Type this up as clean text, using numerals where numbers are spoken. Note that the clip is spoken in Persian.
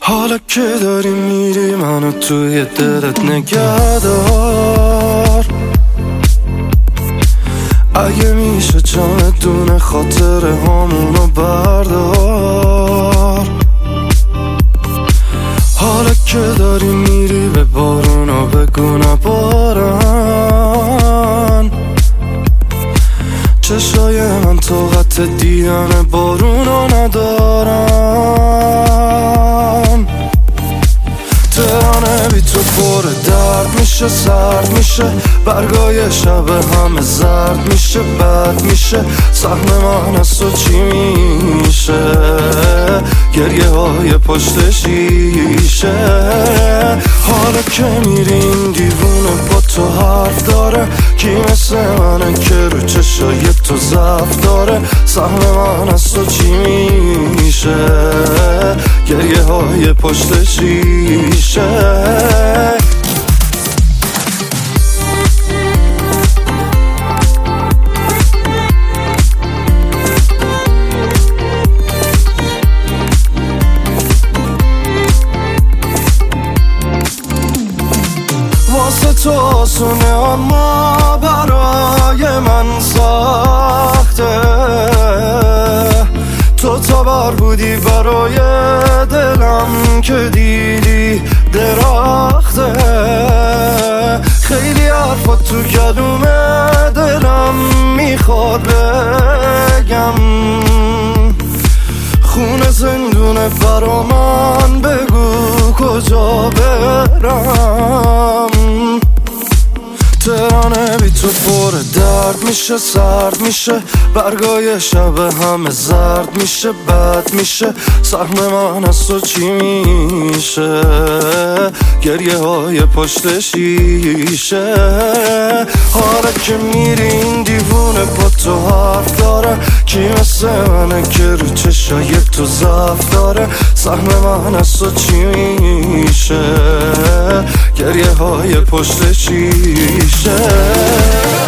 حالا که داری میری منو توی دلت نگه دار. اگه میشه جان دونه خاطر همونو بردار. حالا که داری میری به بارونو بگو نبارن. چشای من طاقت دیدن بارونو ندارن. تهرانه بی تو پر درد میشه، سرد میشه، برگای شب همه زرد میشه، بد میشه، سهم من از تو چی میشه؟ گریه های پشت شیشه. حالا که میرین دیوونه با تو حرف داره، کی مثل منه که رو چشای تو ضعف داره؟ سهم من از تو چی میشه؟ گریه های پشت شیشه. واسه تو آسونه اما برای من سخته. تو تبر بودی برای دلم که دیدی درخته. خیلی حرفات تو کلومه دلم میخواد بگم. خونه زندونه برا من، بگو کجا برم. تهرانه بی تو پر درد میشه، سرد میشه، برگای شب همه زرد میشه، بد میشه، سهم من از تو چی میشه؟ گریه های پشت شیشه. حالا که میرین دیوونه با تو حرف داره، کی مثل منه که رو چشای تو ضعف داره؟ سهم من از تو چی میشه؟ گریه های پشت شیشه.